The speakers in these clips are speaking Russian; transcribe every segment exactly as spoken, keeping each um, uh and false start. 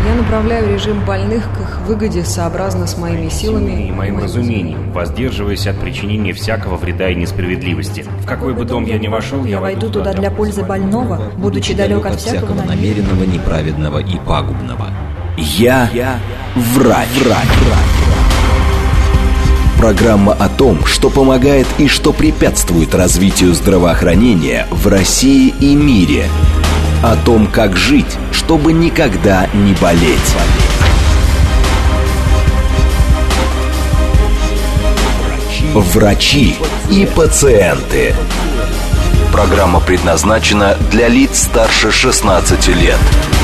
Я направляю режим больных к их выгоде сообразно с моими силами и моим разумением, воздерживаясь от причинения всякого вреда и несправедливости. В какой бы дом я ни вошел, я войду туда для пользы больного, будучи далек от всякого намеренного, неправедного и пагубного. Я, я врач. врач. Программа о том, что помогает и что препятствует развитию здравоохранения в России и мире. О том, как жить, чтобы никогда не болеть. Врачи и пациенты. Программа предназначена для лиц старше шестнадцати лет.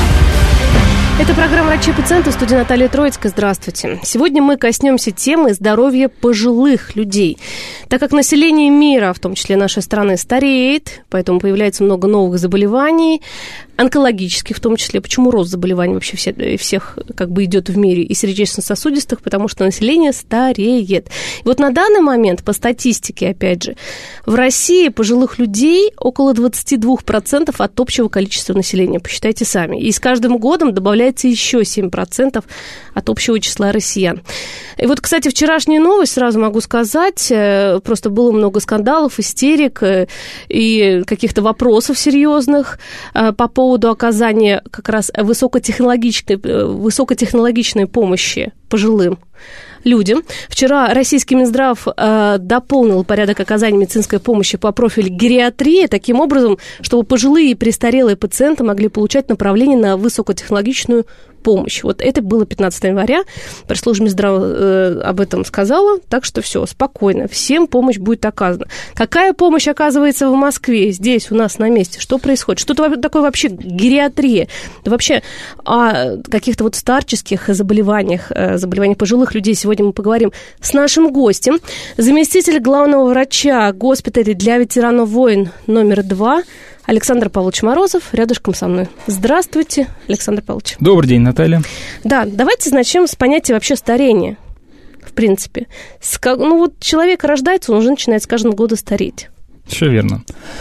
Это программа «Врачи и пациенты», студия Наталья Троицкая. Здравствуйте. Сегодня мы коснемся темы здоровья пожилых людей. Так как население мира, в том числе нашей страны, стареет, поэтому появляется много новых заболеваний, онкологических в том числе. Почему рост заболеваний вообще все, всех как бы идет в мире, и сердечно-сосудистых? Потому что население стареет. И вот на данный момент, по статистике, опять же, в России пожилых людей около двадцать два процента от общего количества населения. Посчитайте сами. И с каждым годом добавляется еще семь процентов от общего числа россиян. И вот, кстати, вчерашняя новость, сразу могу сказать, просто было много скандалов, истерик и каких-то вопросов серьезных по поводу оказания как раз высокотехнологичной, высокотехнологичной помощи пожилым людям. Вчера российский Минздрав э, дополнил порядок оказания медицинской помощи по профилю гериатрии таким образом, чтобы пожилые и престарелые пациенты могли получать направление на высокотехнологичную помощь. Вот это было пятнадцатого января. Пресс-служба Минздрава э, об этом сказала, так что все, спокойно, всем помощь будет оказана. Какая помощь оказывается в Москве, здесь, у нас на месте? Что происходит? Что такое вообще гериатрия? Да вообще о каких-то вот старческих заболеваниях, заболеваниях пожилых людей сегодня мы поговорим с нашим гостем. Заместитель главного врача госпиталя для ветеранов войн номер два Александр Павлович Морозов рядышком со мной. Здравствуйте, Александр Павлович. Добрый день, Наталья. Да, давайте начнем с понятия вообще старения, в принципе. С, ну вот человек рождается, он уже начинает с каждым годом стареть. Все верно.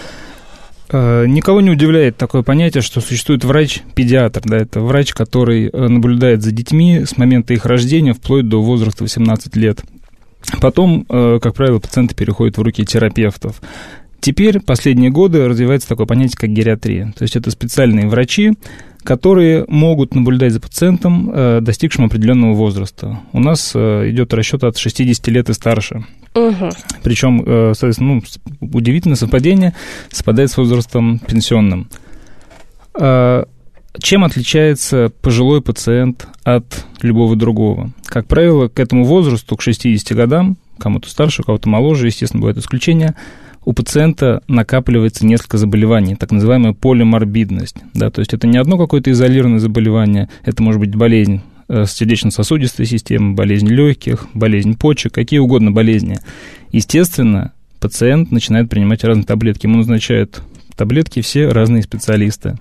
Никого не удивляет такое понятие, что существует врач-педиатр. Да, это врач, который наблюдает за детьми с момента их рождения вплоть до возраста восемнадцати лет. Потом, как правило, пациенты переходят в руки терапевтов. Теперь, последние годы, развивается такое понятие, как гериатрия. То есть это специальные врачи, которые могут наблюдать за пациентом, достигшим определенного возраста. У нас идет расчет от шестидесяти лет и старше. Угу. Причем, соответственно, ну, удивительное совпадение совпадает с возрастом пенсионным. Чем отличается пожилой пациент от любого другого? Как правило, к этому возрасту, к шестидесяти годам, кому-то старше, у кого-то моложе, естественно, бывают исключения, у пациента накапливается несколько заболеваний, так называемая полиморбидность. Да, то есть это не одно какое-то изолированное заболевание, это может быть болезнь сердечно-сосудистой системы, болезнь легких, болезнь почек, какие угодно болезни. Естественно, пациент начинает принимать разные таблетки. Ему назначают таблетки все разные специалисты.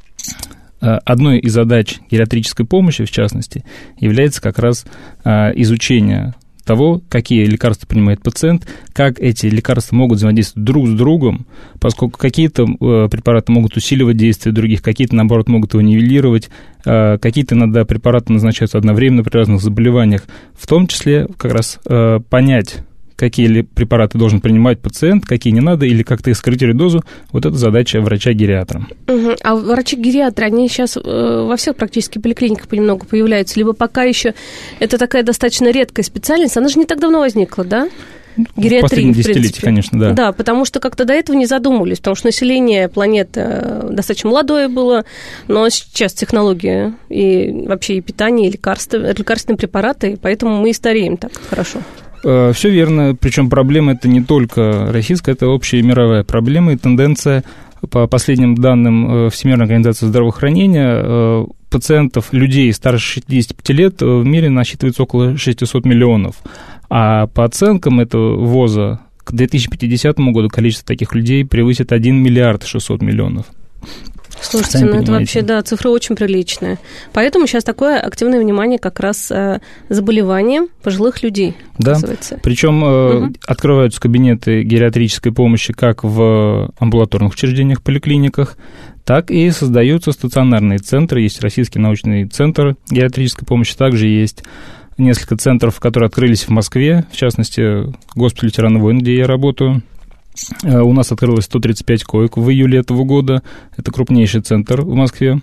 Одной из задач гериатрической помощи, в частности, является как раз изучение того, какие лекарства принимает пациент, как эти лекарства могут взаимодействовать друг с другом, поскольку какие-то препараты могут усиливать действие других, какие-то, наоборот, могут его нивелировать, какие-то иногда препараты назначаются одновременно при разных заболеваниях, в том числе как раз понять, какие препараты должен принимать пациент, какие не надо, или как-то скорректировать дозу, вот это задача врача-гериатра. Угу. А врачи-гериатры, они сейчас э, во всех практически поликлиниках понемногу появляются, либо пока еще это такая достаточно редкая специальность, она же не так давно возникла, да? Гериатрия, в последние десятилетия, конечно, да. Да, потому что как-то до этого не задумывались, потому что население планеты достаточно молодое было, но сейчас технологии и вообще и питание, и лекарства, лекарственные препараты, поэтому мы и стареем так хорошо. Все верно, причем проблема это не только российская, это общая мировая проблема и тенденция, по последним данным Всемирной организации здравоохранения, пациентов, людей старше шестидесяти пяти лет в мире насчитывается около шестисот миллионов, а по оценкам этого ВОЗа к две тысячи пятидесятому году количество таких людей превысит один миллиард шестьсот миллионов. Слушайте, Сами ну понимаете. Это вообще, да, цифра очень приличная. Поэтому сейчас такое активное внимание как раз э, заболеваниям пожилых людей, да, причем э, угу. открываются кабинеты гериатрической помощи как в амбулаторных учреждениях, поликлиниках, так и создаются стационарные центры. Есть Российский научный центр гериатрической помощи, также есть несколько центров, которые открылись в Москве, в частности, госпиталь ветеранов войн, где я работаю. У нас открылось сто тридцать пять коек в июле этого года. Это крупнейший центр в Москве.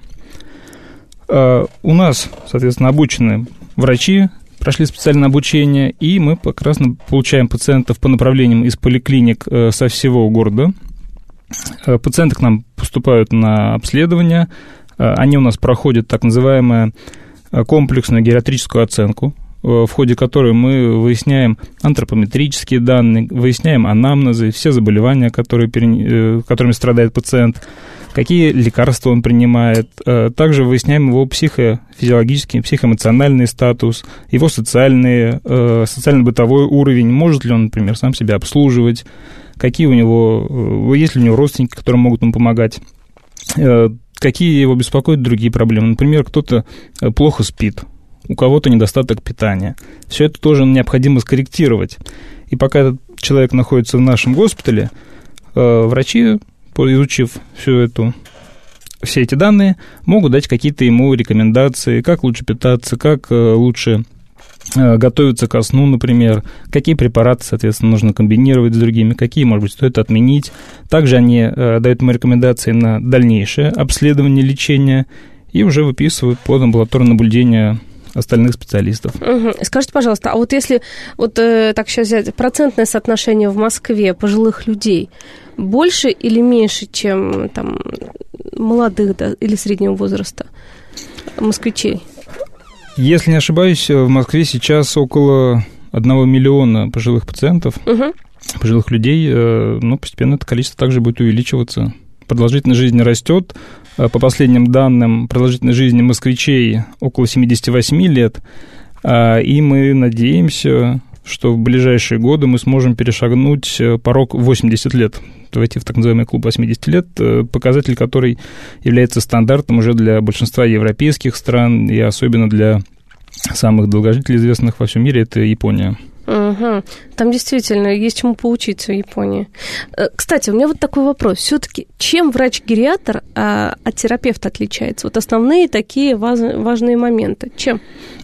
У нас, соответственно, обучены врачи, прошли специальное обучение, и мы как раз получаем пациентов по направлениям из поликлиник со всего города. Пациенты к нам поступают на обследование. Они у нас проходят так называемую комплексную гериатрическую оценку, в ходе которой мы выясняем антропометрические данные, выясняем анамнезы, все заболевания, которые, которыми страдает пациент, какие лекарства он принимает. Также выясняем его психофизиологический, психоэмоциональный статус, его социальный, социально-бытовой уровень, может ли он, например, сам себя обслуживать, какие у него, есть ли у него родственники, которые могут ему помогать, какие его беспокоят другие проблемы. Например, кто-то плохо спит, у кого-то недостаток питания. Все это тоже необходимо скорректировать. И пока этот человек находится в нашем госпитале, врачи, изучив всю эту, все эти данные, могут дать какие-то ему рекомендации, как лучше питаться, как лучше готовиться ко сну, например, какие препараты, соответственно, нужно комбинировать с другими, какие, может быть, стоит отменить. Также они дают ему рекомендации на дальнейшее обследование, лечение и уже выписывают под амбулаторное наблюдение остальных специалистов. Угу. Скажите, пожалуйста, а вот если вот э, так сейчас взять процентное соотношение в Москве пожилых людей больше или меньше, чем там молодых, да, или среднего возраста москвичей? Если не ошибаюсь, в Москве сейчас около одного миллиона пожилых пациентов, угу. пожилых людей, но постепенно это количество также будет увеличиваться. Продолжительность жизни растет. По последним данным, продолжительность жизни москвичей около семьдесят восемь лет, и мы надеемся, что в ближайшие годы мы сможем перешагнуть порог восемьдесят лет, войти в так называемый клуб восемьдесят лет, показатель, который является стандартом уже для большинства европейских стран и особенно для самых долгожителей, известных во всем мире, это Япония. Угу. Там действительно есть чему поучиться в Японии. Кстати, у меня вот такой вопрос. Все-таки чем врач-гериатр а, от терапевта отличается? Вот основные такие важные моменты. Чем?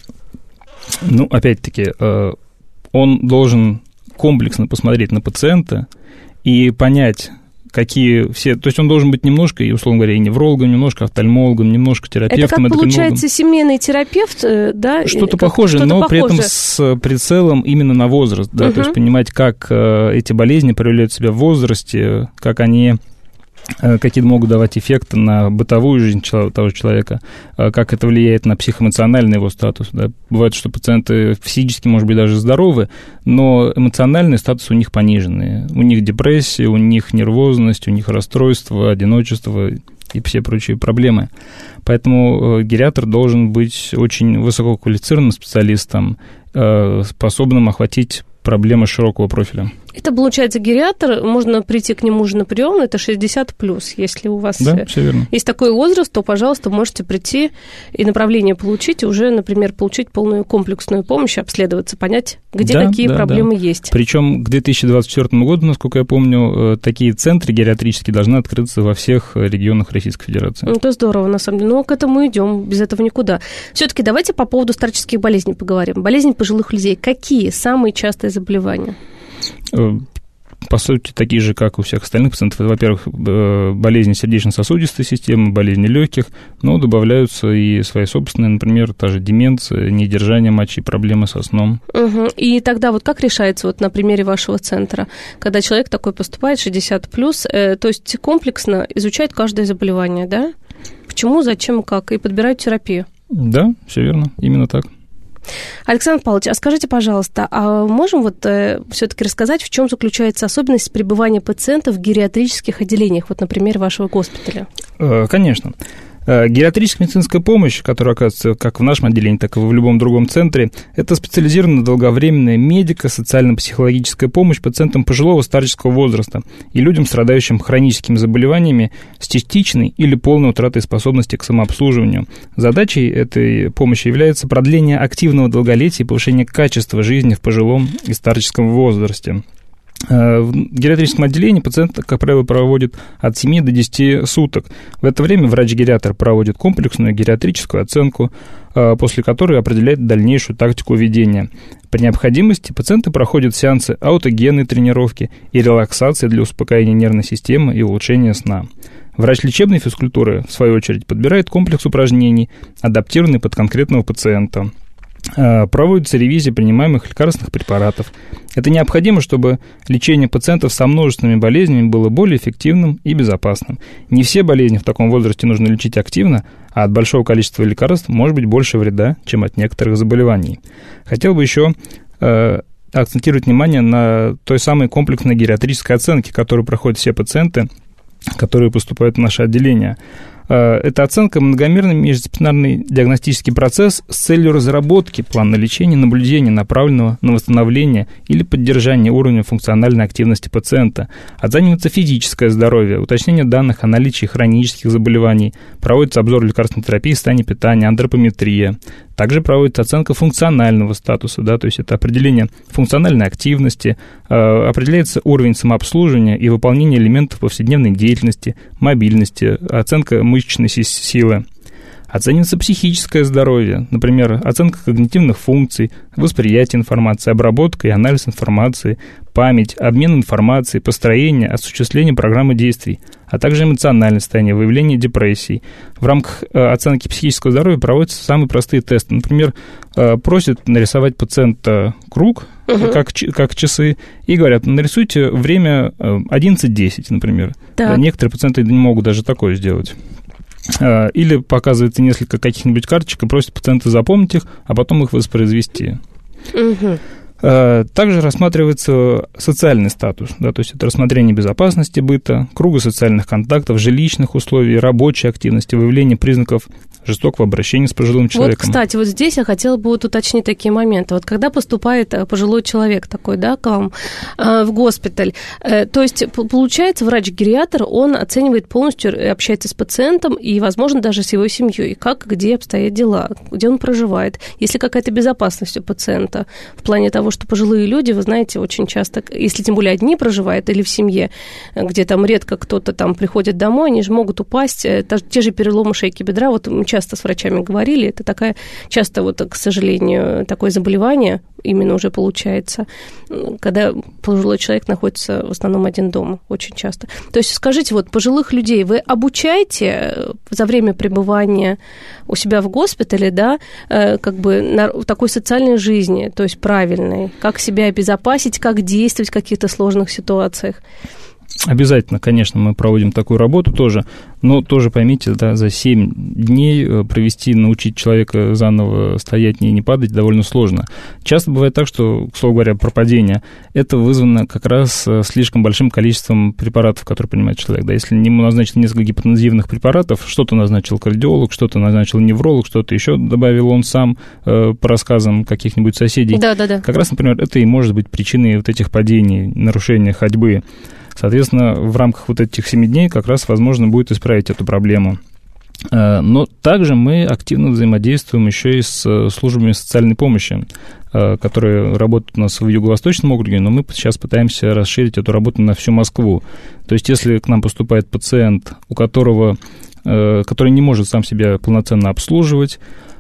Ну, опять-таки, он должен комплексно посмотреть на пациента и понять, какие все... То есть он должен быть немножко, условно говоря, и неврологом, немножко офтальмологом, немножко терапевтом. Это как получается семейный терапевт, да? Что-то похожее, что-то но похоже. При этом с прицелом именно на возраст, да, угу. То есть понимать, как эти болезни проявляют себя в возрасте, как они... какие могут давать эффекты на бытовую жизнь того же человека, как это влияет на психоэмоциональный его статус. Да. Бывает, что пациенты физически, может быть, даже здоровы, но эмоциональный статус у них пониженный. У них депрессия, у них нервозность, у них расстройство, одиночество и все прочие проблемы. Поэтому гериатр должен быть очень высококвалифицированным специалистом, способным охватить проблемы широкого профиля. Это, получается, гериатр, можно прийти к нему уже на прием, это шестьдесят плюс. Если у вас да, все верно. Есть такой возраст, то, пожалуйста, можете прийти и направление получить, и уже, например, получить полную комплексную помощь, обследоваться, понять, где да, какие да, проблемы да. есть. Причем к две тысячи двадцать четвёртому году, насколько я помню, такие центры гериатрические должны открыться во всех регионах Российской Федерации. Это здорово, на самом деле. Но к этому идем, без этого никуда. Все-таки давайте по поводу старческих болезней поговорим. Болезни пожилых людей. Какие самые частые заболевания? По сути, такие же, как у всех остальных пациентов. Это, во-первых, болезни сердечно-сосудистой системы, болезни легких, но добавляются и свои собственные, например, та же деменция, недержание мочи, проблемы со сном. Угу. И тогда вот как решается вот на примере вашего центра, когда человек такой поступает, шестьдесят плюс, э, то есть комплексно изучает каждое заболевание, да? Почему, зачем, как, и подбирают терапию? Да, все верно, именно так. Александр Павлович, а скажите, пожалуйста, а можем вот э, все-таки рассказать, в чем заключается особенность пребывания пациентов в гериатрических отделениях, вот, например, вашего госпиталя? Конечно. Гериатрическая медицинская помощь, которая оказывается как в нашем отделении, так и в любом другом центре, это специализированная долговременная медико-социально-психологическая помощь пациентам пожилого старческого возраста и людям, страдающим хроническими заболеваниями с частичной или полной утратой способности к самообслуживанию. Задачей этой помощи является продление активного долголетия и повышение качества жизни в пожилом и старческом возрасте. В гериатрическом отделении пациент, как правило, проводит от семи до десяти суток. В это время врач-гериатр проводит комплексную гериатрическую оценку, после которой определяет дальнейшую тактику ведения. При необходимости пациенты проходят сеансы аутогенной тренировки и релаксации для успокоения нервной системы и улучшения сна. Врач лечебной физкультуры, в свою очередь, подбирает комплекс упражнений, адаптированный под конкретного пациента. Проводится ревизия принимаемых лекарственных препаратов. Это необходимо, чтобы лечение пациентов со множественными болезнями было более эффективным и безопасным. Не все болезни в таком возрасте нужно лечить активно, а от большого количества лекарств может быть больше вреда, чем от некоторых заболеваний. Хотел бы еще э, акцентировать внимание на той самой комплексной гериатрической оценке, которую проходят все пациенты, которые поступают в наше отделение. Это оценка многомерный междисциплинарный диагностический процесс с целью разработки плана лечения и наблюдения, направленного на восстановление или поддержание уровня функциональной активности пациента. Оценивается физическое здоровье, уточнение данных о наличии хронических заболеваний, проводится обзор лекарственной терапии, состояния питания, антропометрия. Также проводится оценка функционального статуса, да, то есть это определение функциональной активности, э, определяется уровень самообслуживания и выполнения элементов повседневной деятельности, мобильности, оценка мышечной силы. Оценивается психическое здоровье, например, оценка когнитивных функций, восприятие информации, обработка и анализ информации, память, обмен информацией, построение, осуществление программы действий, а также эмоциональное состояние, выявление депрессий. В рамках оценки психического здоровья проводятся самые простые тесты. Например, просят нарисовать пациента круг, uh-huh. как, как часы, и говорят, нарисуйте время одиннадцать десять, например. Да. Некоторые пациенты не могут даже такое сделать. Или показывается несколько каких-нибудь карточек и просят пациента запомнить их, а потом их воспроизвести. Угу. Также рассматривается социальный статус, да, то есть это рассмотрение безопасности быта, круга социальных контактов, жилищных условий, рабочей активности, выявление признаков жестокого обращения с пожилым человеком. Вот, кстати, вот здесь я хотела бы вот уточнить такие моменты. Вот когда поступает пожилой человек такой, да, к вам э, в госпиталь, э, то есть, получается, врач-гериатр, он оценивает полностью, общается с пациентом и, возможно, даже с его семьей, как, где обстоят дела, где он проживает, есть ли какая-то безопасность у пациента в плане того, что пожилые люди, вы знаете, очень часто, если тем более одни проживают или в семье, где там редко кто-то там приходит домой, они же могут упасть, те же переломы шейки бедра, вот мы часто с врачами говорили, это такая, часто вот, к сожалению, такое заболевание именно уже получается, когда пожилой человек находится в основном один дома, очень часто. То есть скажите, вот пожилых людей вы обучаете за время пребывания у себя в госпитале, да, как бы на такой социальной жизни, то есть правильной, как себя обезопасить, как действовать в каких-то сложных ситуациях? Обязательно, конечно, мы проводим такую работу тоже, но тоже поймите, да, за семь дней провести, научить человека заново стоять и не падать довольно сложно. Часто бывает так, что, к слову говоря, про падение, это вызвано как раз слишком большим количеством препаратов, которые принимает человек. Да, если ему назначили несколько гипотензивных препаратов, что-то назначил кардиолог, что-то назначил невролог, что-то еще добавил он сам э, по рассказам каких-нибудь соседей. Да, да, да. Как раз, например, это и может быть причиной вот этих падений, нарушения ходьбы. Соответственно, в рамках вот этих семи дней как раз возможно будет исправить эту проблему. Но также мы активно взаимодействуем еще и с службами социальной помощи, которые работают у нас в Юго-Восточном округе, но мы сейчас пытаемся расширить эту работу на всю Москву. То есть, если к нам поступает пациент, у которого, который не может сам себя полноценно обслуживать,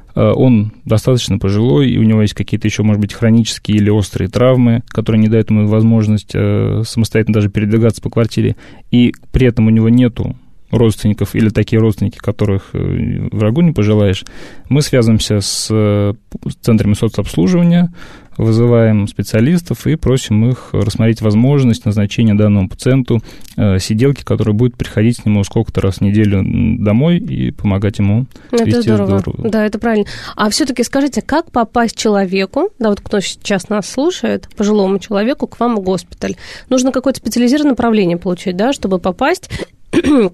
он достаточно пожилой, и у него есть какие-то еще, может быть, хронические или острые травмы, которые не дают ему возможность самостоятельно даже передвигаться по квартире, и при этом у него нету родственников или такие родственники, которых врагу не пожелаешь, мы связываемся с центрами соцобслуживания, вызываем специалистов и просим их рассмотреть возможность назначения данному пациенту сиделки, которая будет приходить к нему сколько-то раз в неделю домой и помогать ему это вести здорово. здорово. Да, это правильно. А все-таки скажите, как попасть человеку, да, вот кто сейчас нас слушает, пожилому человеку, к вам в госпиталь? Нужно какое-то специализированное направление получить, да, чтобы попасть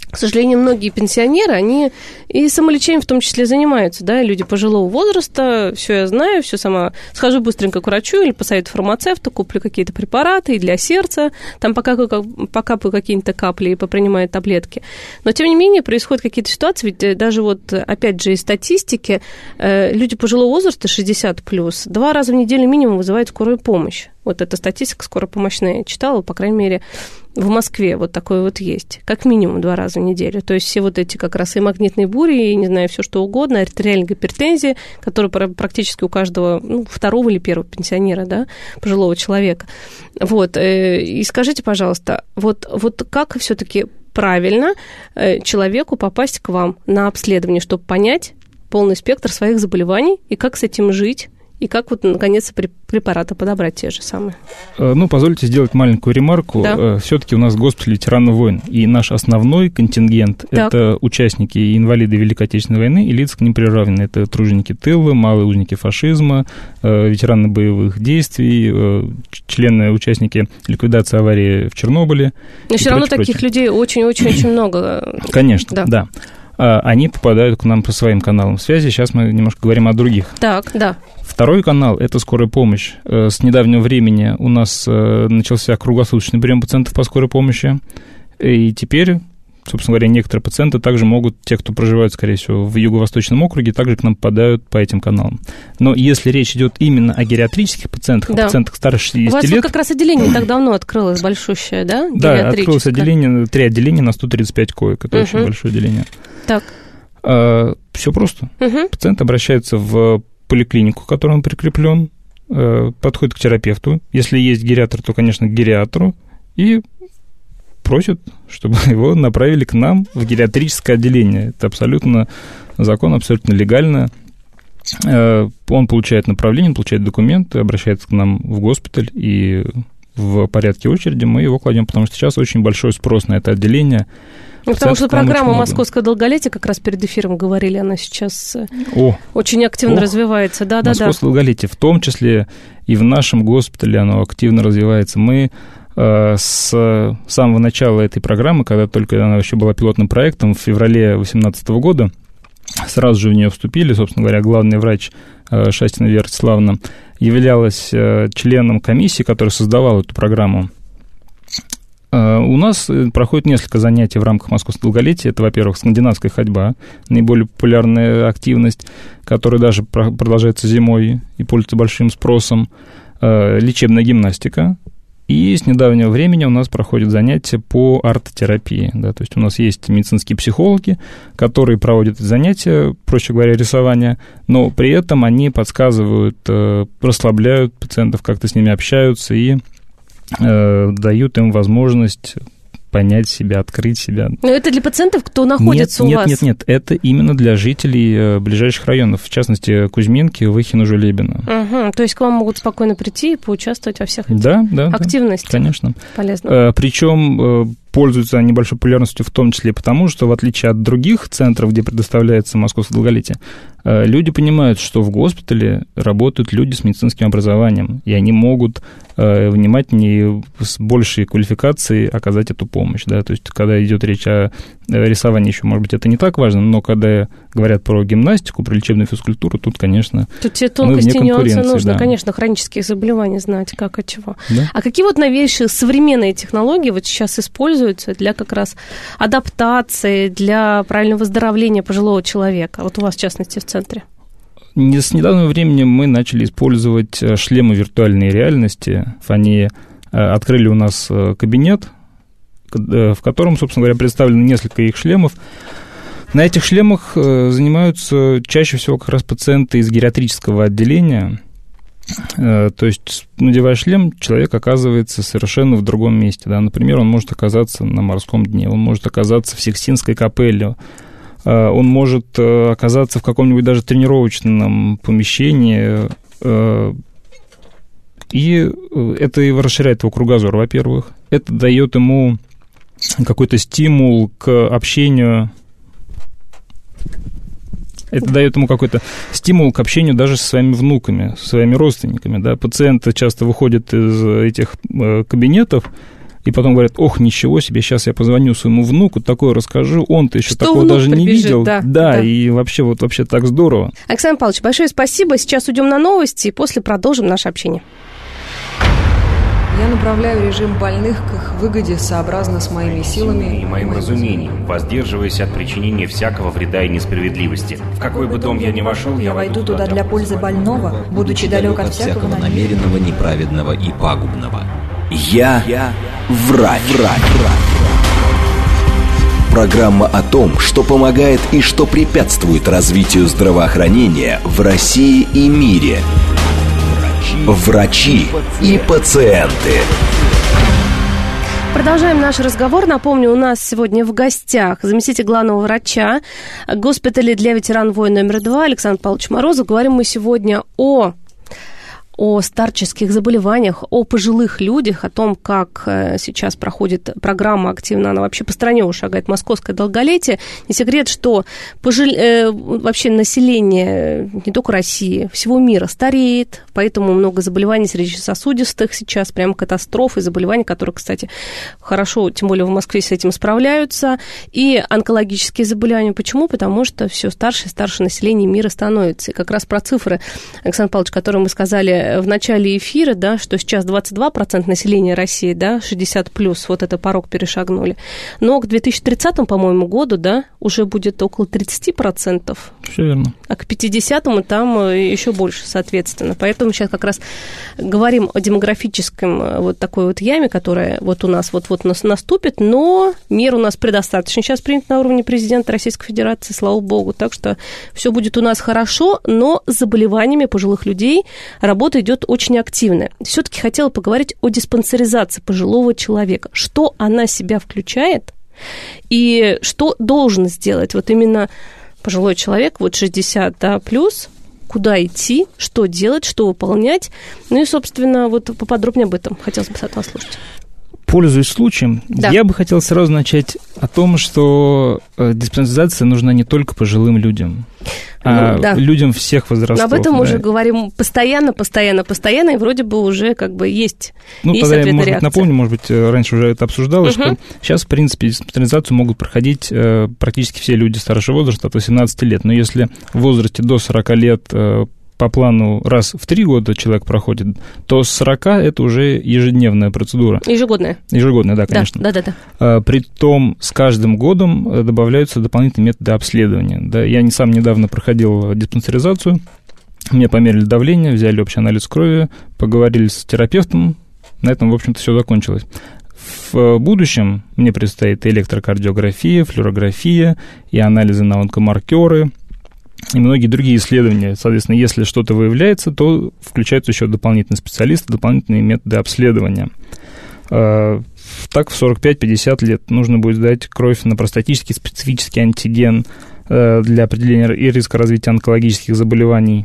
к сожалению, многие пенсионеры, они и самолечением в том числе занимаются, да, люди пожилого возраста, все я знаю, все сама, схожу быстренько к врачу или посоветую фармацевту, куплю какие-то препараты и для сердца, там покапаю, покапаю какие-то капли и попринимаю таблетки. Но, тем не менее, происходят какие-то ситуации, ведь даже вот, опять же, из статистики, люди пожилого возраста, шестьдесят плюс, два раза в неделю минимум вызывают скорую помощь. Вот эта статистика скоропомощная я читала, по крайней мере, в Москве вот такое вот есть. Как минимум два раза в неделю. То есть все вот эти как раз и магнитные бури, и, не знаю, все что угодно, артериальная гипертензия, которая практически у каждого, ну, второго или первого пенсионера, да, пожилого человека. Вот. И скажите, пожалуйста, вот, вот как все-таки правильно человеку попасть к вам на обследование, чтобы понять полный спектр своих заболеваний и как с этим жить? И как вот, наконец, препараты подобрать те же самые? Ну, позвольте сделать маленькую ремарку. Да. Все-таки у нас госпиталь ветеранов войн, и наш основной контингент – это участники и инвалиды Великой Отечественной войны и лица к ним приравненные. Это труженики тыла, малые узники фашизма, ветераны боевых действий, члены, участники ликвидации аварии в Чернобыле. Но все равно таких прочее. людей очень-очень-очень много. Конечно, да. да. Они попадают к нам по своим каналам связи. Сейчас мы немножко говорим о других. Так, да. Второй канал – это скорая помощь. С недавнего времени у нас начался круглосуточный прием пациентов по скорой помощи. И теперь, собственно говоря, некоторые пациенты также могут, те, кто проживают, скорее всего, в Юго-Восточном округе, также к нам попадают по этим каналам. Но если речь идет именно о гериатрических пациентах, да. о пациентах старше шестидесяти лет... У вас лет, вот как раз отделение не так давно открылось, большущее, да? Да, открылось отделение, три отделения на сто тридцать пять коек. Это угу. очень большое отделение. Так. А, все просто. Угу. Пациент обращается в поликлинику, к которой он прикреплен, подходит к терапевту. Если есть гериатр, то, конечно, к гериатру. И просит, чтобы его направили к нам в гериатрическое отделение. Это абсолютно закон, абсолютно легально. Он получает направление, он получает документы, обращается к нам в госпиталь, и в порядке очереди мы его кладем, потому что сейчас очень большой спрос на это отделение. Ну, потому что программа «Московское долголетие», как раз перед эфиром говорили, она сейчас О, очень активно о, развивается. Да, да, «Московское да. долголетие», в том числе и в нашем госпитале оно активно развивается. Мы э, с самого начала этой программы, когда только она еще была пилотным проектом, в феврале две тысячи восемнадцатого года, сразу же в нее вступили. Собственно говоря, главный врач э, Шастина Вера Ростиславовна являлась э, членом комиссии, которая создавала эту программу. У нас проходит несколько занятий в рамках «Московского долголетия». Это, во-первых, скандинавская ходьба, наиболее популярная активность, которая даже продолжается зимой и пользуется большим спросом, лечебная гимнастика. И с недавнего времени у нас проходят занятия по арт-терапии. Да, то есть у нас есть медицинские психологи, которые проводят занятия, проще говоря, рисование, но при этом они подсказывают, расслабляют пациентов, как-то с ними общаются и дают им возможность понять себя, открыть себя. Но это для пациентов, кто находится нет, у вас? Нет, нет, нет, это именно для жителей ближайших районов, в частности, Кузьминки, Выхина, Жулебина. Угу, то есть к вам могут спокойно прийти и поучаствовать во всех этих да, да, активностях? Да, конечно. Полезно. Причем пользуются они большой популярностью в том числе потому, что, в отличие от других центров, где предоставляется «Московское долголетие», люди понимают, что в госпитале работают люди с медицинским образованием, и они могут внимательнее, с большей квалификацией оказать эту помощь. Да? То есть, когда идет речь о рисовании, еще, может быть, это не так важно, но когда говорят про гимнастику, про лечебную физкультуру, тут, конечно, тут те тонкости, нюансы нужно, да. конечно, хронические заболевания знать, как от чего. Да? А какие вот новейшие современные технологии вот сейчас используются для как раз адаптации, для правильного выздоровления пожилого человека? Вот у вас, в частности, в центре. С недавнего времени мы начали использовать шлемы виртуальной реальности. Они открыли у нас кабинет, в котором, собственно говоря, представлены несколько их шлемов. На этих шлемах занимаются чаще всего как раз пациенты из гериатрического отделения. То есть, надевая шлем, человек оказывается совершенно в другом месте. Да? Например, он может оказаться на морском дне, он может оказаться в Сикстинской капелле, он может оказаться в каком-нибудь даже тренировочном помещении, и это и расширяет его кругозор, во-первых. Это дает ему какой-то стимул к общению. Это дает ему какой-то стимул к общению даже со своими внуками, со своими родственниками. Да? Пациенты часто выходят из этих кабинетов, и потом говорят: ох, ничего себе, сейчас я позвоню своему внуку, такое расскажу, он-то еще что такого даже не прибежит, видел. Да, да, да, и вообще вот вообще так здорово. Александр Павлович, большое спасибо. Сейчас уйдем на новости, и после продолжим наше общение. Я направляю режим больных к их выгоде сообразно с моими силами и моим разумением, воздерживаясь от причинения всякого вреда и несправедливости. В какой бы дом я ни вошел, Я войду туда для пользы больного, будучи далек от всякого намеренного. намеренного, неправедного и пагубного. Я, Я врач. врач. Программа о том, что помогает и что препятствует развитию здравоохранения в России и мире. Врачи и пациенты. Продолжаем наш разговор. Напомню, у нас сегодня в гостях заместитель главного врача госпиталя для ветеранов войн номер два Александр Павлович Морозов. Говорим мы сегодня о... о старческих заболеваниях, о пожилых людях, о том, как сейчас проходит программа активно, она вообще по стране уже шагает, московское долголетие. Не секрет, что пожил... э, вообще население не только России, всего мира стареет, поэтому много заболеваний сердечно-сосудистых сейчас, прям катастрофы, заболевания, которые, кстати, хорошо, тем более в Москве с этим справляются, и онкологические заболевания. Почему? Потому что все старше и старше население мира становится. И как раз про цифры, Александр Павлович, которые мы сказали в начале эфира, да, что сейчас двадцать два процента населения России, да, шестьдесят плюс, вот этот порог перешагнули. Но к две тысячи тридцатому, по-моему, году, да, уже будет около тридцать процентов. Все верно. А к пятидесятому там еще больше, соответственно. Поэтому сейчас как раз говорим о демографическом вот такой вот яме, которая вот у нас вот-вот наступит, но мер у нас предостаточно сейчас принят на уровне президента Российской Федерации, слава богу. Так что все будет у нас хорошо, но с заболеваниями пожилых людей работа идет очень активная. Все-таки хотела поговорить о диспансеризации пожилого человека. Что она в себя включает и что должен сделать вот именно пожилой человек, вот шестьдесят, да, плюс, куда идти, что делать, что выполнять. Ну и, собственно, вот поподробнее об этом хотелось бы от вас слушать. Пользуясь случаем, да. я бы хотел сразу начать о том, что диспансеризация нужна не только пожилым людям, ну, а да. людям всех возрастов. Об этом да. уже говорим постоянно, постоянно, постоянно, и вроде бы уже как бы есть, ну, есть тогда ответная я, может реакция. быть, напомню, может быть, раньше уже это обсуждалось, угу. что сейчас, в принципе, диспансеризацию могут проходить э, практически все люди старшего возраста от восемнадцати лет, но если в возрасте до сорока лет э, по плану раз в три года человек проходит, то с сорока это уже ежедневная процедура. Ежегодная. Ежегодная, да, конечно. Да, да, да. да. Притом с каждым годом добавляются дополнительные методы обследования. Да, я не сам недавно проходил диспансеризацию, мне померили давление, взяли общий анализ крови, поговорили с терапевтом, на этом, в общем-то, все закончилось. В будущем мне предстоит электрокардиография, флюорография и анализы на онкомаркеры, и многие другие исследования. Соответственно, если что-то выявляется, то включаются еще дополнительные специалисты, дополнительные методы обследования. Так, в сорок пять - пятьдесят лет нужно будет сдать кровь на простатический специфический антиген для определения риска развития онкологических заболеваний.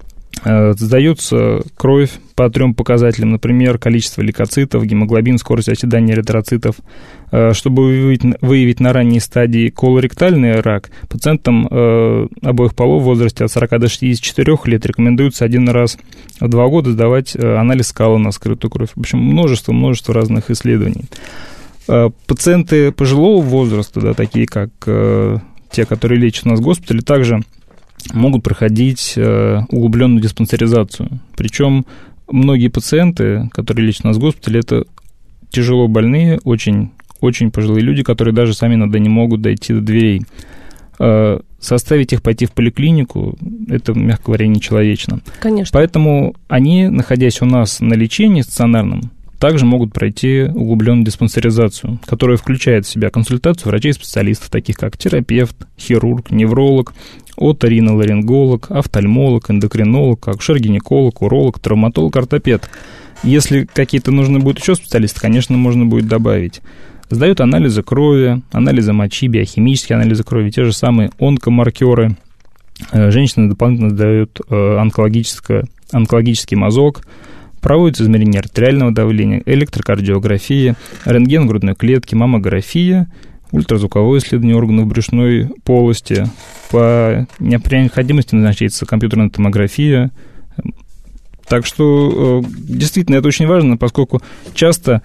Сдается кровь по трем показателям, например, количество лейкоцитов, гемоглобин, скорость оседания эритроцитов. Чтобы выявить, выявить на ранней стадии колоректальный рак, пациентам э, обоих полов в возрасте от сорока до шестидесяти четырёх лет рекомендуется один раз в два года сдавать анализ скала на скрытую кровь. В общем, множество, множество разных исследований. Э, пациенты пожилого возраста, да, такие как э, те, которые лечат у нас в госпитале, также могут проходить э, углубленную диспансеризацию. Причем многие пациенты, которые лечат у нас в госпитале, это тяжело больные, очень, очень пожилые люди, которые даже сами иногда не могут дойти до дверей. Э, заставить их пойти в поликлинику, это, мягко говоря, нечеловечно. Конечно. Поэтому они, находясь у нас на лечении стационарном, также могут пройти углубленную диспансеризацию, которая включает в себя консультацию врачей-специалистов, таких как терапевт, хирург, невролог, оториноларинголог, офтальмолог, эндокринолог, акушер-гинеколог, уролог, травматолог, ортопед. Если какие-то нужны будут еще специалисты, конечно, можно будет добавить. Сдают анализы крови, анализы мочи, биохимические анализы крови, те же самые онкомаркеры. Женщины дополнительно сдают онкологическое, онкологический мазок, проводится измерение артериального давления, электрокардиография, рентген грудной клетки, маммография, ультразвуковое исследование органов брюшной полости. По необходимости назначается компьютерная томография. Так что действительно это очень важно, поскольку часто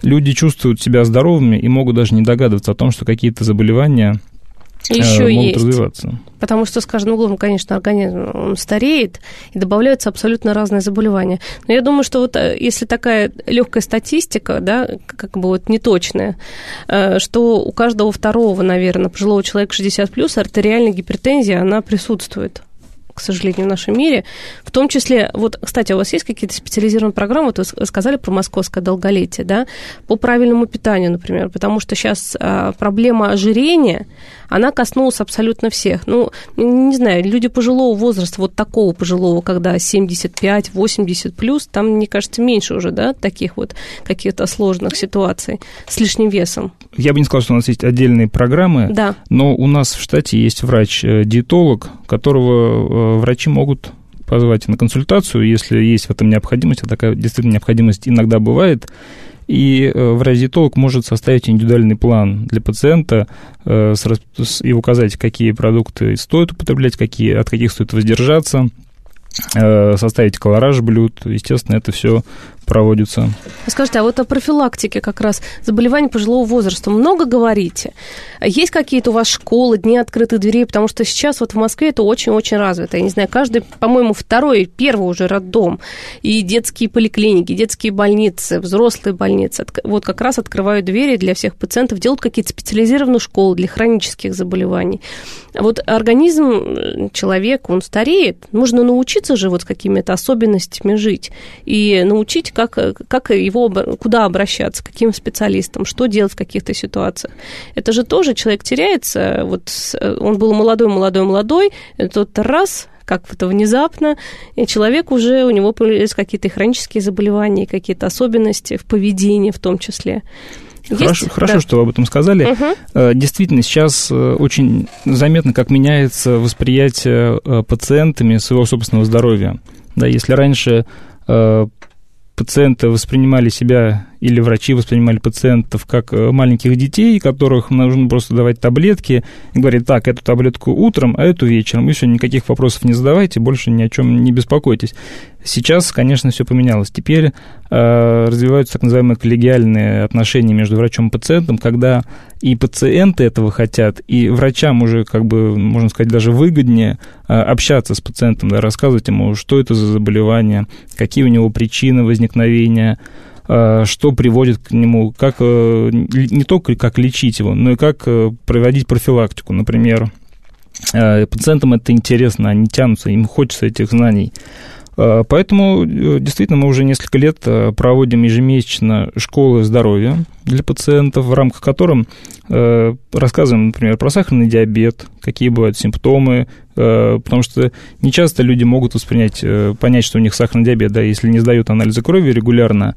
люди чувствуют себя здоровыми и могут даже не догадываться о том, что какие-то заболевания еще могут есть. развиваться. Потому что с каждым углом, конечно, организм он стареет, и добавляются абсолютно разные заболевания. Но я думаю, что вот если такая легкая статистика, да, как бы вот неточная, что у каждого второго, наверное, пожилого человека шестьдесят плюс артериальная гипертензия, она присутствует, к сожалению, в нашем мире. В том числе, вот, кстати, у вас есть какие-то специализированные программы, вот вы сказали про московское долголетие, да, по правильному питанию, например, потому что сейчас а, проблема ожирения, она коснулась абсолютно всех. Ну, не знаю, люди пожилого возраста, вот такого пожилого, когда семьдесят пять восемьдесят плюс, там, мне кажется, меньше уже, да, таких вот каких-то сложных ситуаций с лишним весом. Я бы не сказал, что у нас есть отдельные программы, да. но у нас в штате есть врач-диетолог, которого врачи могут позвать на консультацию, если есть в этом необходимость, а такая действительно необходимость иногда бывает, и врач-диетолог может составить индивидуальный план для пациента и указать, какие продукты стоит употреблять, какие, от каких стоит воздержаться, составить колораж блюд. Естественно, это все проводится. Скажите, а вот о профилактике как раз заболеваний пожилого возраста много говорите? Есть какие-то у вас школы, дни открытых дверей? Потому что сейчас вот в Москве это очень-очень развито. Я не знаю, каждый, по-моему, второй, первый уже роддом. И детские поликлиники, детские больницы, взрослые больницы. Вот как раз открывают двери для всех пациентов, делают какие-то специализированные школы для хронических заболеваний. Вот организм человека, он стареет. Нужно научиться же вот с какими-то особенностями жить. И научить, как, как его, куда обращаться, к каким специалистам, что делать в каких-то ситуациях. Это же тоже человек теряется. Вот он был молодой-молодой-молодой, тут раз, как-то внезапно, и человек уже, у него появились какие-то хронические заболевания, какие-то особенности в поведении в том числе. Хорошо, Есть? хорошо Да. что вы об этом сказали. Угу. Действительно, сейчас очень заметно, как меняется восприятие пациентами своего собственного здоровья. Да, если раньше пациенты воспринимали себя, или врачи воспринимали пациентов как маленьких детей, которых нужно просто давать таблетки, и говорить, так, эту таблетку утром, а эту вечером, и все, никаких вопросов не задавайте, больше ни о чем не беспокойтесь. Сейчас, конечно, все поменялось. Теперь э, развиваются так называемые коллегиальные отношения между врачом и пациентом, когда и пациенты этого хотят, и врачам уже, как бы, можно сказать, даже выгоднее э, общаться с пациентом, да, рассказывать ему, что это за заболевание, какие у него причины возникновения, э, что приводит к нему, как, э, не только как лечить его, но и как э, проводить профилактику. Например, э, пациентам это интересно, они тянутся, им хочется этих знаний. Поэтому, действительно, мы уже несколько лет проводим ежемесячно школы здоровья для пациентов, в рамках которых рассказываем, например, про сахарный диабет, какие бывают симптомы, потому что нечасто люди могут воспринять, понять, что у них сахарный диабет, да, если не сдают анализы крови регулярно,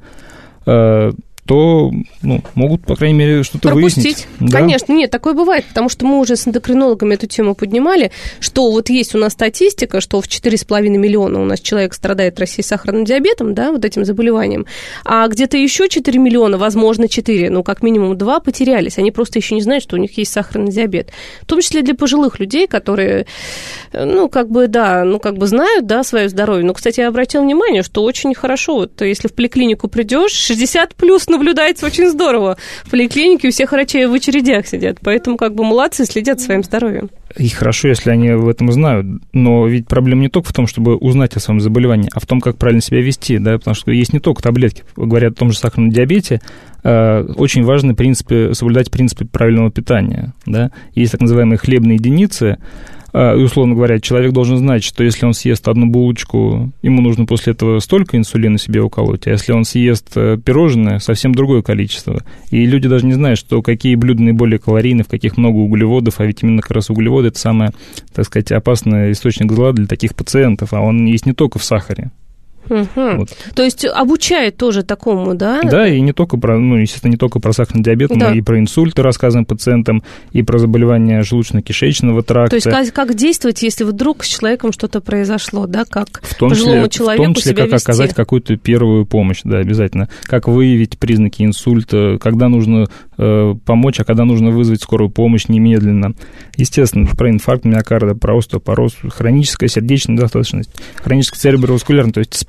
то, ну, могут, по крайней мере, что-то пропустить. Выяснить. Да? Конечно, нет, такое бывает, потому что мы уже с эндокринологами эту тему поднимали, что вот есть у нас статистика, что в четыре с половиной миллиона у нас человек страдает в России сахарным диабетом, да, вот этим заболеванием, а где-то еще четыре миллиона, возможно, четыре, ну, как минимум два потерялись, они просто еще не знают, что у них есть сахарный диабет. В том числе для пожилых людей, которые, ну, как бы, да, ну, как бы знают, да, свое здоровье. Но, кстати, я обратила внимание, что очень хорошо, вот, если в поликлинику придешь, шестьдесят плюс наблюдается очень здорово. В поликлинике у всех врачей в очередях сидят, поэтому как бы молодцы, следят за своим здоровьем. И хорошо, если они в этом знают, но ведь проблема не только в том, чтобы узнать о своем заболевании, а в том, как правильно себя вести, да, потому что есть не только таблетки. Говорят о том же сахарном диабете, очень важно принципы, соблюдать принципы правильного питания, да. Есть так называемые хлебные единицы, и, условно говоря, человек должен знать, что если он съест одну булочку, ему нужно после этого столько инсулина себе уколоть, а если он съест пирожное, совсем другое количество. И люди даже не знают, что какие блюда наиболее калорийны, в каких много углеводов, а ведь именно как раз углеводы – это самый, так сказать, опасный источник зла для таких пациентов, а он есть не только в сахаре. Угу. Вот. То есть обучает тоже такому, да? Да, и не только про, ну, естественно, не только про сахарный диабет, да. но и про инсульты рассказываем пациентам, и про заболевания желудочно-кишечного тракта. То есть как, как действовать, если вдруг с человеком что-то произошло, да, как в том пожилому числе, человеку в том числе, себя как вести. Оказать какую-то первую помощь, да, обязательно. Как выявить признаки инсульта, когда нужно э, помочь, а когда нужно вызвать скорую помощь немедленно. Естественно, про инфаркт миокарда, про остеопороз, хроническая сердечная недостаточность, хроническая цереброваскулярная, то есть спектр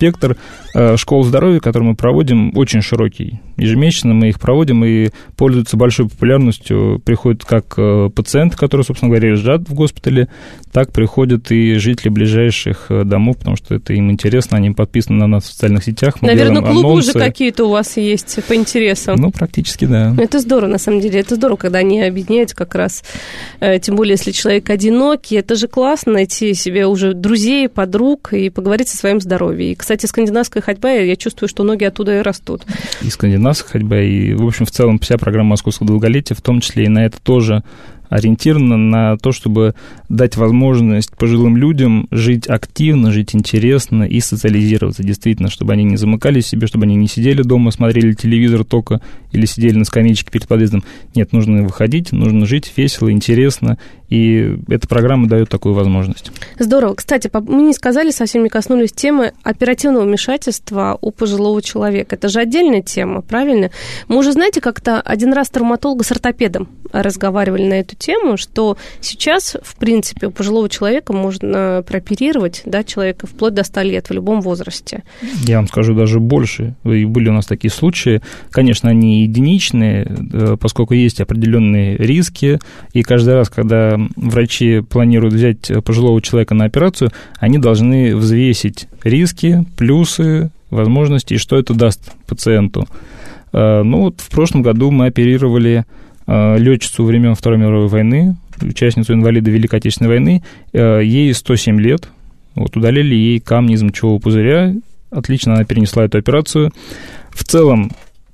спектр школ здоровья, которые мы проводим, очень широкий. Ежемесячно мы их проводим и пользуются большой популярностью. Приходят как пациенты, которые, собственно говоря, лежат в госпитале, так приходят и жители ближайших домов, потому что это им интересно, они подписаны на нас в социальных сетях. Мы Наверное, клубы анонсы. уже какие-то у вас есть по интересам. Ну, практически, да. Это здорово, на самом деле. Это здорово, когда они объединяются как раз. Тем более, если человек одинокий, это же классно найти себе уже друзей, подруг и поговорить о своем здоровье. И, кстати, скандинавская ходьба, я чувствую, что ноги оттуда и растут. И скандинавская ходьба, и, в общем, в целом вся программа московского долголетия, в том числе и на это тоже ориентирована, на то, чтобы дать возможность пожилым людям жить активно, жить интересно и социализироваться, действительно, чтобы они не замыкались в себе, чтобы они не сидели дома, смотрели телевизор только или сидели на скамеечке перед подъездом. Нет, нужно выходить, нужно жить весело, интересно, и эта программа дает такую возможность. Здорово. Кстати, мы не сказали, совсем не коснулись темы оперативного вмешательства у пожилого человека. Это же отдельная тема, правильно? Мы уже, знаете, как-то один раз травматолога с ортопедом разговаривали на эту тему, что сейчас, в принципе, у пожилого человека можно прооперировать, да, человека вплоть до ста лет в любом возрасте. Я вам скажу даже больше. И были у нас такие случаи. Конечно, они единичные, поскольку есть определенные риски, и каждый раз, когда врачи планируют взять пожилого человека на операцию, они должны взвесить риски, плюсы, возможности, и что это даст пациенту. Ну вот в прошлом году мы оперировали летчицу времен Второй мировой войны, участницу инвалида Великой Отечественной войны, ей сто семь лет, вот удалили ей камни из мочевого пузыря, отлично она перенесла эту операцию. В целом,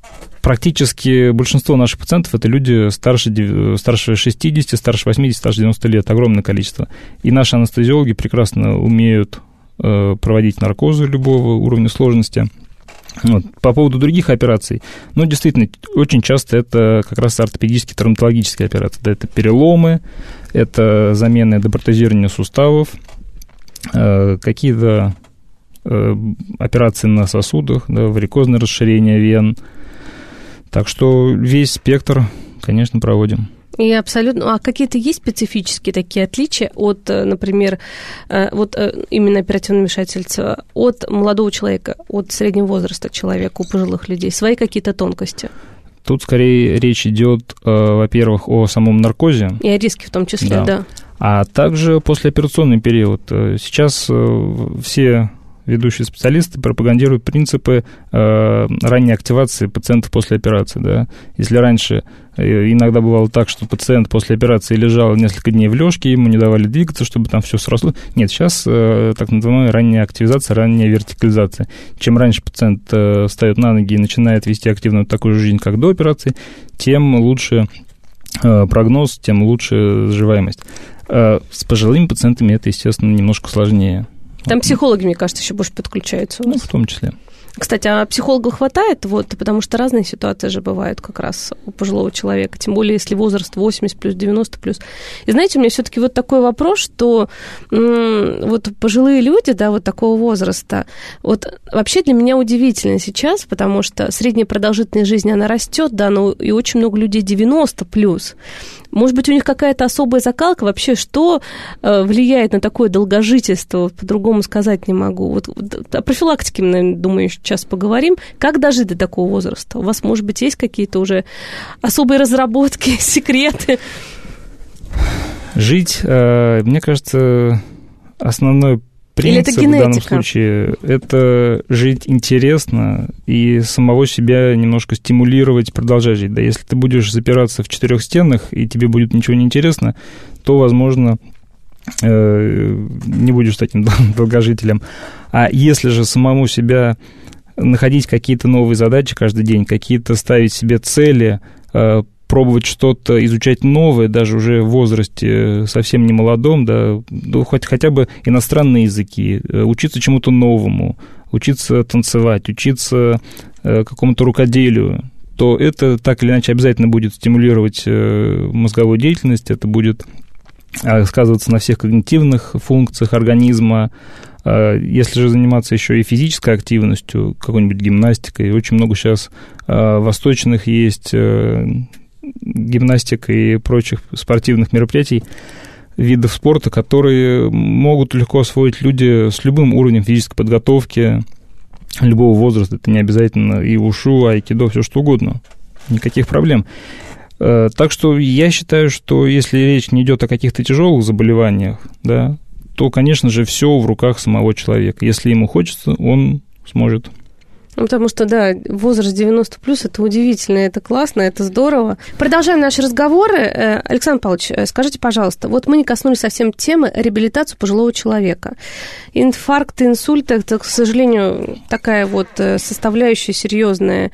практически большинство наших пациентов – это люди старше, старше шестидесяти, старше восьмидесяти, старше девяноста лет, огромное количество. И наши анестезиологи прекрасно умеют проводить наркозы любого уровня сложности. Вот. По поводу других операций, ну, действительно, очень часто это как раз ортопедические, травматологические операции. Да, это переломы, это замены допротезирования суставов, э, какие-то э, операции на сосудах, да, варикозное расширение вен. Так что весь спектр, конечно, проводим. И абсолютно... А какие-то есть специфические такие отличия от, например, вот именно оперативного вмешательства от молодого человека, от среднего возраста человека, у пожилых людей? Свои какие-то тонкости? Тут скорее речь идет, во-первых, о самом наркозе. И о риске в том числе, да. да. А также послеоперационный период. Сейчас все ведущие специалисты пропагандируют принципы э, ранней активации пациентов после операции. Да? Если раньше иногда бывало так, что пациент после операции лежал несколько дней в лёжке, ему не давали двигаться, чтобы там все сросло. Нет, сейчас э, так называемая ранняя активизация, ранняя вертикализация. Чем раньше пациент э, встает на ноги и начинает вести активную такую же жизнь, как до операции, тем лучше э, прогноз, тем лучше сживаемость. Э, с пожилыми пациентами это, естественно, немножко сложнее. Там психологи, мне кажется, еще больше подключаются у вас. Ну, в том числе. Кстати, а психологов хватает, вот, потому что разные ситуации же бывают как раз у пожилого человека, тем более, если возраст восемьдесят плюс, девяносто плюс. И знаете, у меня все-таки вот такой вопрос, что м- вот пожилые люди, да, вот такого возраста, вот вообще для меня удивительно сейчас, потому что средняя продолжительность жизни, она растет, да, но и очень много людей девяносто плюс. Может быть, у них какая-то особая закалка? Вообще, что э, влияет на такое долгожительство? По-другому сказать не могу. Вот, вот о профилактике, наверное, думаю, сейчас поговорим. Как дожить до такого возраста? У вас, может быть, есть какие-то уже особые разработки, секреты? Жить, э, мне кажется, основной принцип в данном случае – это жить интересно и самого себя немножко стимулировать, продолжать жить. Да, если ты будешь запираться в четырех стенах, и тебе будет ничего не интересно, то, возможно, не будешь таким долгожителем. А если же самому себя находить какие-то новые задачи каждый день, какие-то ставить себе цели, пробовать что-то, изучать новое, даже уже в возрасте совсем не молодом, да, ну, хоть, хотя бы иностранные языки, учиться чему-то новому, учиться танцевать, учиться э, какому-то рукоделию, то это так или иначе обязательно будет стимулировать э, мозговую деятельность, это будет э, сказываться на всех когнитивных функциях организма. Э, если же заниматься еще и физической активностью, какой-нибудь гимнастикой, очень много сейчас э, восточных есть э, гимнастик и прочих спортивных мероприятий, видов спорта, которые могут легко освоить люди с любым уровнем физической подготовки. любого возраста, это не обязательно и ушу, айкидо, все что угодно, никаких проблем. Так что я считаю, что если речь не идет о каких-то тяжелых заболеваниях, да, то, конечно же, все в руках самого человека. Если ему хочется, он сможет. Ну, потому что, да, возраст девяносто плюс, это удивительно, это классно, это здорово. Продолжаем наши разговоры. Александр Павлович, скажите, пожалуйста, вот мы не коснулись совсем темы реабилитации пожилого человека. Инфаркт, инсульт, это, к сожалению, такая вот составляющая серьезная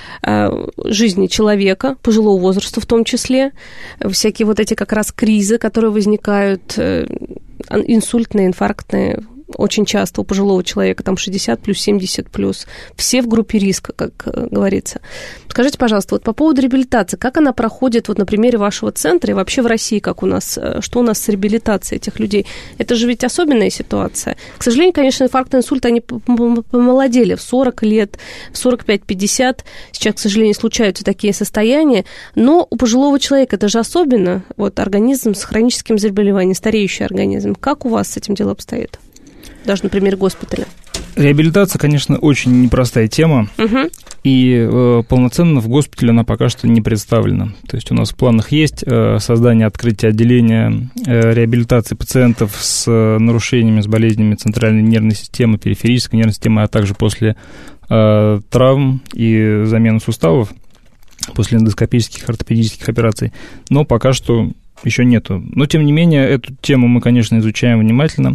жизни человека, пожилого возраста в том числе, всякие вот эти как раз кризы, которые возникают, инсультные, инфарктные, очень часто у пожилого человека, там шестьдесят плюс, семьдесят плюс, все в группе риска, как говорится. Скажите, пожалуйста, вот по поводу реабилитации, как она проходит вот на примере вашего центра и вообще в России, как у нас, что у нас с реабилитацией этих людей? Это же ведь особенная ситуация. К сожалению, конечно, инфаркт, инсульт, они помолодели в сорок лет, в сорок пять - пятьдесят. Сейчас, к сожалению, случаются такие состояния, но у пожилого человека это же особенно, вот организм с хроническим заболеванием, стареющий организм. Как у вас с этим дело обстоит? Даже на примере госпиталя. Реабилитация, конечно, очень непростая тема, угу. и э, полноценно в госпитале она пока что не представлена. То есть у нас в планах есть э, создание, открытие отделения э, реабилитации пациентов с э, нарушениями, с болезнями центральной нервной системы, периферической нервной системы, а также после э, травм и замены суставов, после эндоскопических, ортопедических операций. Но пока что еще нету. Но, тем не менее, эту тему мы, конечно, изучаем внимательно.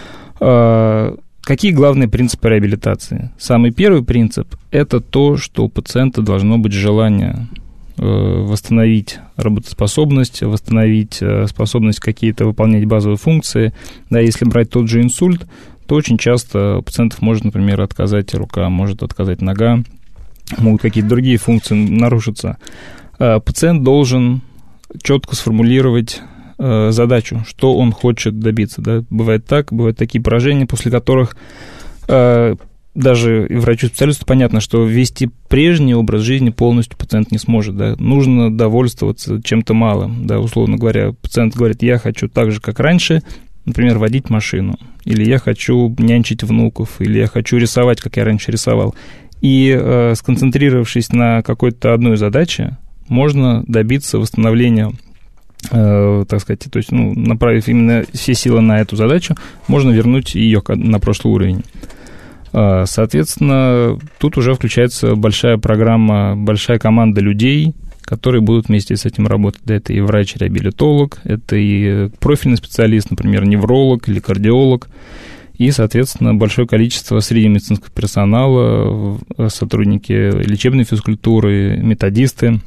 Какие главные принципы реабилитации? Самый первый принцип – это то, что у пациента должно быть желание восстановить работоспособность, восстановить способность какие-то выполнять базовые функции. Да, если брать тот же инсульт, то очень часто у пациентов может, например, отказать рука, может отказать нога, могут какие-то другие функции нарушиться. Пациент должен четко сформулировать задачу, что он хочет добиться. Да? Бывает так, бывают такие поражения, после которых э, даже врачу-специалисту понятно, что вести прежний образ жизни полностью пациент не сможет. Да? Нужно довольствоваться чем-то малым. Да? Условно говоря, пациент говорит, я хочу так же, как раньше, например, водить машину, или я хочу нянчить внуков, или я хочу рисовать, как я раньше рисовал. И э, сконцентрировавшись на какой-то одной задаче, можно добиться восстановления, так сказать, то есть, ну, направив именно все силы на эту задачу, можно вернуть ее на прошлый уровень. Соответственно, тут уже включается большая программа, большая команда людей, которые будут вместе с этим работать. Да, это и врач-реабилитолог, это и профильный специалист, например, невролог или кардиолог, и, соответственно, большое количество среди медицинского персонала, сотрудники лечебной физкультуры, методисты,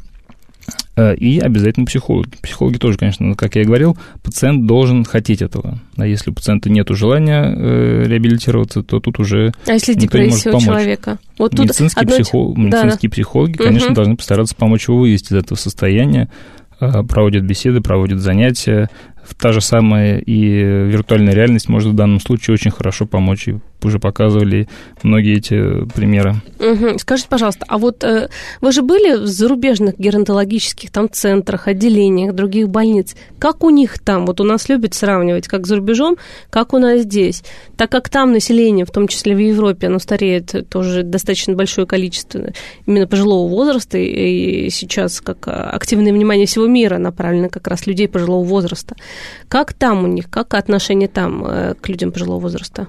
и обязательно психологи. Психологи тоже, конечно, как я и говорил, пациент должен хотеть этого. А если у пациента нет желания э, реабилитироваться, то тут уже а если никто не может помочь. Человека? Вот медицинские одно... психо... медицинские да. психологи, конечно, угу. должны постараться помочь его вывести из этого состояния, проводят беседы, проводят занятия. Та же самая и виртуальная реальность может в данном случае очень хорошо помочь. И уже показывали многие эти примеры. Угу. Скажите, пожалуйста, а вот э, вы же были в зарубежных геронтологических там центрах, отделениях, других больниц? Как у них там? Вот у нас любят сравнивать, как за рубежом, как у нас здесь. Так как там население, в том числе в Европе, оно стареет тоже достаточно большое количество именно пожилого возраста, и сейчас как активное внимание всего мира направлено как раз людей пожилого возраста. Как там у них, как отношение там к людям пожилого возраста?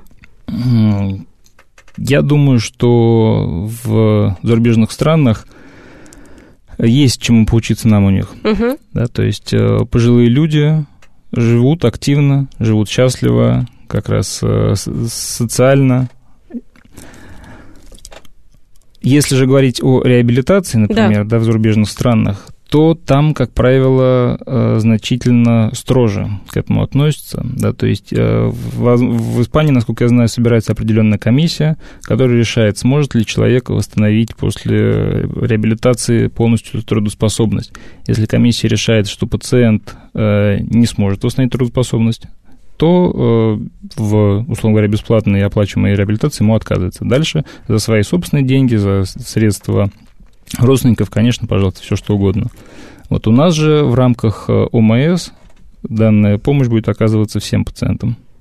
Я думаю, что в зарубежных странах есть чему поучиться нам у них. Угу. Да, то есть пожилые люди живут активно, живут счастливо, как раз социально. Если же говорить о реабилитации, например, да. Да, в зарубежных странах, то там, как правило, значительно строже к этому относятся. Да, то есть в Испании, насколько я знаю, собирается определенная комиссия, которая решает, сможет ли человек восстановить после реабилитации полностью трудоспособность. Если комиссия решает, что пациент не сможет восстановить трудоспособность, то в, условно говоря, бесплатной и оплачиваемой реабилитации ему отказывается. Дальше за свои собственные деньги, за средства родственников, конечно, пожалуйста, все что угодно. Вот у нас же в рамках ОМС данная помощь будет оказываться всем пациентам.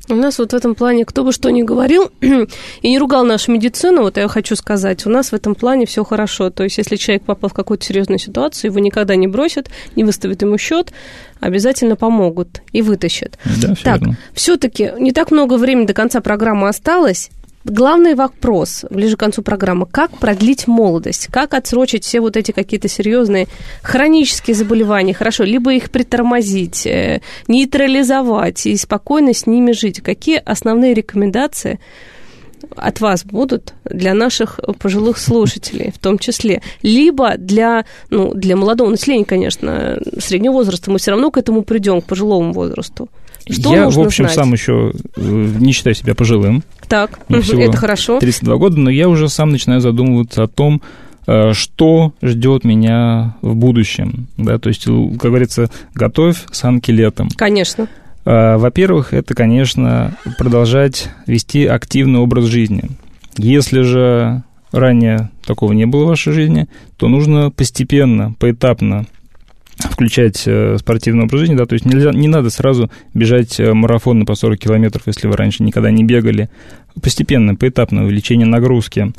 У нас вот в этом плане, кто бы что ни говорил и не ругал нашу медицину, вот я хочу сказать, у нас в этом плане все хорошо. То есть, если человек попал в какую-то серьезную ситуацию, его никогда не бросят, не выставят ему счет, обязательно помогут и вытащат. Да, так, все-таки не так много времени до конца программы осталось. Главный вопрос, ближе к концу программы, как продлить молодость, как отсрочить все вот эти какие-то серьезные хронические заболевания, хорошо, либо их притормозить, нейтрализовать и спокойно с ними жить. Какие основные рекомендации от вас будут для наших пожилых слушателей в том числе? Либо для, ну, для молодого населения, конечно, среднего возраста, мы все равно к этому придем, к пожилому возрасту. Что я, нужно в общем, знать? сам еще не считаю себя пожилым. Так, это хорошо. тридцать два года, но я уже сам начинаю задумываться о том, что ждет меня в будущем. Да, то есть, как говорится, готовь санки летом. Конечно. Во-первых, это, конечно, продолжать вести активный образ жизни. Если же ранее такого не было в вашей жизни, то нужно постепенно, поэтапно включать спортивный образ жизни, да, то есть нельзя, не надо сразу бежать марафоны по сорок километров, если вы раньше никогда не бегали. Постепенно, поэтапно увеличение нагрузки.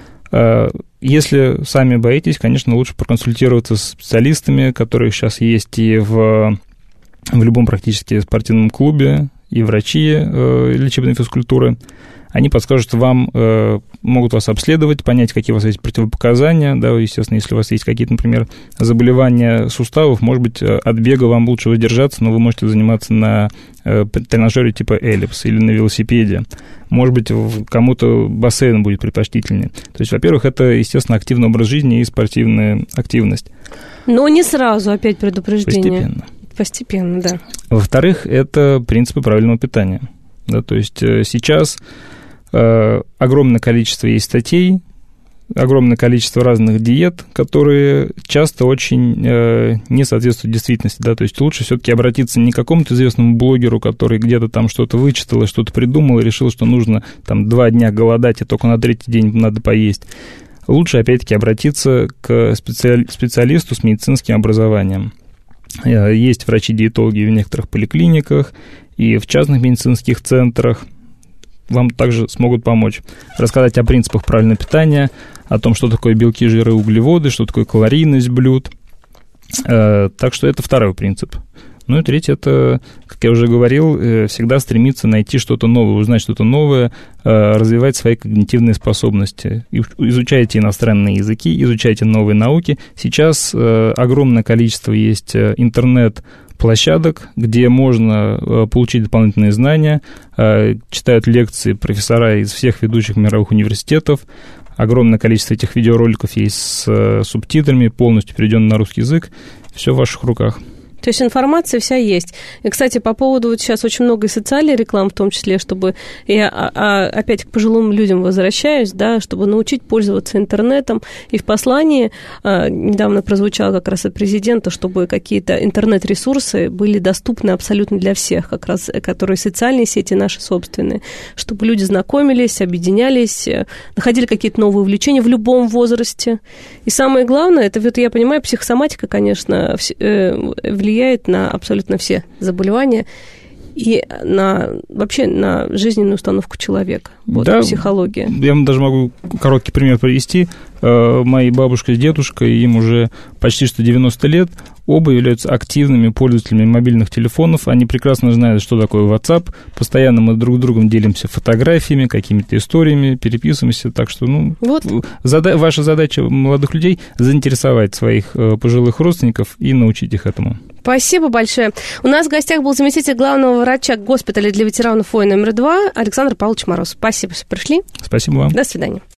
Если сами боитесь, конечно, лучше проконсультироваться с специалистами, которые сейчас есть и в, в любом практически спортивном клубе, и врачи лечебной физкультуры. Они подскажут вам, э, могут вас обследовать, понять, какие у вас есть противопоказания, да, естественно, если у вас есть какие-то, например, заболевания суставов, может быть, от бега вам лучше воздержаться, но вы можете заниматься на э, тренажере типа эллипс или на велосипеде. Может быть, кому-то бассейн будет предпочтительнее. То есть, во-первых, это, естественно, активный образ жизни и спортивная активность. Но не сразу, опять предупреждение. Постепенно. Постепенно, да. Во-вторых, это принципы правильного питания. Да, то есть сейчас огромное количество есть статей, огромное количество разных диет, которые часто очень э, не соответствуют действительности, да, то есть лучше все-таки обратиться не к какому-то известному блогеру, который где-то там что-то вычитал и что-то придумал и решил, что нужно там два дня голодать, и только на третий день надо поесть. Лучше, опять-таки, обратиться к специали- специалисту с медицинским образованием. Есть врачи-диетологи в некоторых поликлиниках и в частных медицинских центрах. Вам также смогут помочь. Рассказать о принципах правильного питания, о том, что такое белки, жиры, углеводы, что такое калорийность блюд. Так что это второй принцип. Ну и третий, это, как я уже говорил, всегда стремиться найти что-то новое, узнать что-то новое, развивать свои когнитивные способности. Изучайте иностранные языки, изучайте новые науки. Сейчас огромное количество есть интернет площадок, где можно получить дополнительные знания, читают лекции профессора из всех ведущих мировых университетов. Огромное количество этих видеороликов есть с субтитрами, полностью переведен на русский язык. Все в ваших руках. То есть информация вся есть. И, кстати, по поводу вот сейчас очень много и социальной рекламы, в том числе, чтобы я а, опять к пожилым людям возвращаюсь, да, чтобы научить пользоваться интернетом. И в послании а, недавно прозвучало как раз от президента, чтобы какие-то интернет-ресурсы были доступны абсолютно для всех, как раз, которые социальные сети наши собственные, чтобы люди знакомились, объединялись, находили какие-то новые увлечения в любом возрасте. И самое главное, это, вот я понимаю, психосоматика, конечно, влияет влияет на абсолютно все заболевания и на, вообще на жизненную установку человека. Вот, да, психология. Я даже могу короткий пример привести. Мои бабушка с дедушкой, им уже почти что девяносто лет, оба являются активными пользователями мобильных телефонов. Они прекрасно знают, что такое WhatsApp. Постоянно мы друг с другом делимся фотографиями, какими-то историями, переписываемся. Так что, ну, вот. зада- ваша задача молодых людей заинтересовать своих пожилых родственников и научить их этому. Спасибо большое. У нас в гостях был заместитель главного врача госпиталя для ветеранов войн номер два Александр Павлович Мороз. Спасибо, что пришли. Спасибо вам. До свидания.